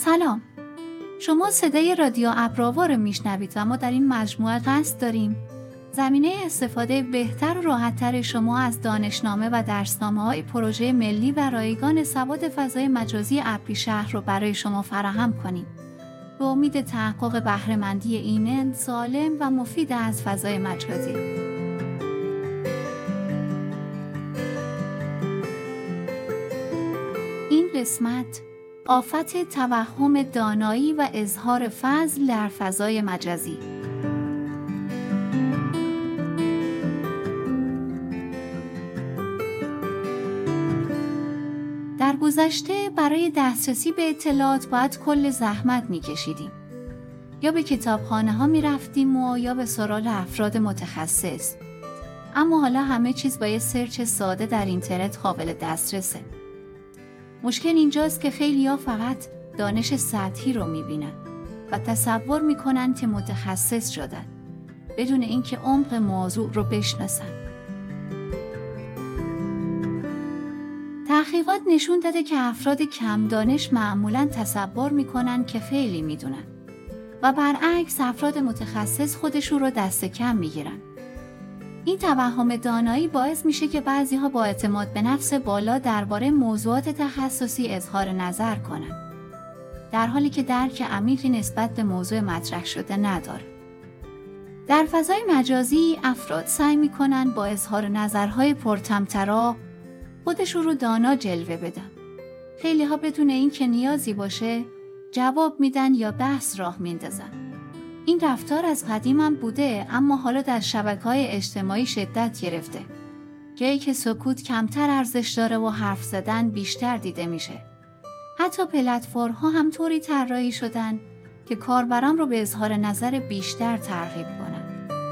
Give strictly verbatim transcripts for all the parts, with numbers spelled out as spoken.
سلام، شما صدای رادیو ابرآوا رو میشنوید و ما در این مجموعه قصد داریم زمینه استفاده بهتر و راحت‌تر شما از دانشنامه و درسنامه‌های پروژه ملی و رایگان سواد فضای مجازی ابریشهر رو برای شما فراهم کنیم به امید تحقق بهره‌مندی ایمن، سالم و مفید از فضای مجازی. این قسمت آفت توهم دانایی و اظهار فضل در فضای مجازی. در گذشته برای دسترسی به اطلاعات باید کل زحمت می‌کشیدیم. یا به کتابخانه‌ها می‌رفتیم و یا به سراغ افراد متخصص. اما حالا همه چیز با یه سرچ ساده در اینترنت قابل دسترسه. مشکل اینجاست که خیلی‌ها فقط دانش سطحی رو می‌بینن و تصور می‌کنن که متخصص شدن بدون اینکه عمق موضوع رو بشناسن. تحقیقات نشون داده که افراد کم دانش معمولاً تصور می‌کنن که خیلی می‌دونن و برعکس افراد متخصص خودشون رو دست کم می‌گیرن. این توهم دانایی باعث میشه که بعضی‌ها با اعتماد به نفس بالا درباره موضوعات تخصصی اظهار نظر کنن، در حالی که درک عمیقی نسبت به موضوع مطرح شده نداره. در فضای مجازی افراد سعی میکنن با اظهار نظرهای پرطمطراق خودشون رو دانا جلوه بدن. خیلی‌ها بدون اینکه نیازی باشه جواب میدن یا بحث راه میندازن. این رفتار از قدیم هم بوده، اما حالا در شبکه‌های اجتماعی شدت گرفته. جایی که سکوت کمتر ارزش داره و حرف زدن بیشتر دیده میشه. حتی پلتفرم‌ها هم طوری طراحی شدن که کاربران رو به اظهار نظر بیشتر ترغیب کنن.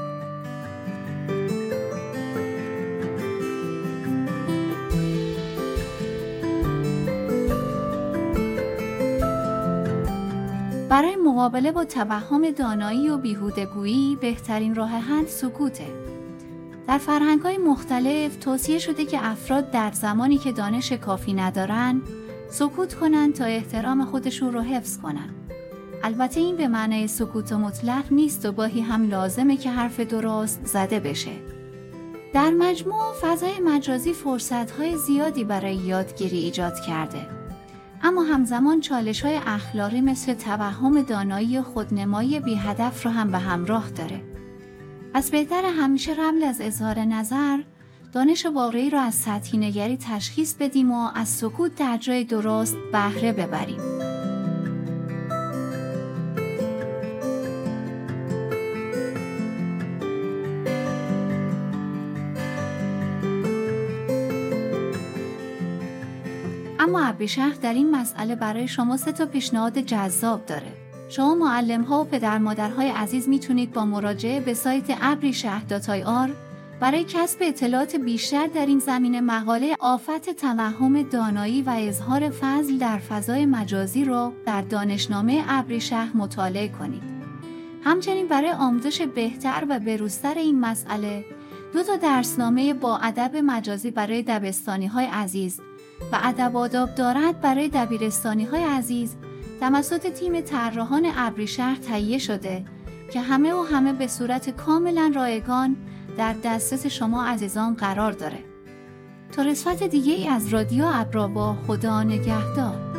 برای مقابله با توهم دانایی و بیهوده‌گویی بهترین راه حل سکوته. در فرهنگ‌های مختلف توصیه شده که افراد در زمانی که دانش کافی ندارن سکوت کنن تا احترام خودشون رو حفظ کنن. البته این به معنی سکوت مطلق نیست و گاهی هم لازمه که حرف درست زده بشه. در مجموع فضای مجازی فرصت‌های زیادی برای یادگیری ایجاد کرده، اما همزمان چالش‌های اخلاقی مثل توهم دانایی خودنمایی بی هدف رو هم به همراه داره. از بهتر همیشه قبل از اظهار نظر دانش واقعی رو از سطحی نگری تشخیص بدیم و از سکوت در جای درست بهره ببریم. اما ابریشهر در این مسئله برای شما سه تا پیشنهاد جذاب داره. شما معلم‌ها و پدر مادرهای عزیز میتونید با مراجعه به سایت ابریشهر دات آی آر برای کسب اطلاعات بیشتر در این زمینه مقاله آفت توهم دانایی و اظهار فضل در فضای مجازی رو در دانشنامه ابریشهر مطالعه کنید. همچنین برای آموزش بهتر و بروزتر این مسئله دو تا درسنامه با ادب مجازی برای دبستانی‌های عزیز و ادب آداب دارد برای دبیرستانی‌های عزیز توسط تیم طراحان ابریشهر تهیه شده که همه و همه به صورت کاملا رایگان در دسترس شما عزیزان قرار داره. تا قسمت دیگه ای از رادیو ابرآوا، خدا نگهدار.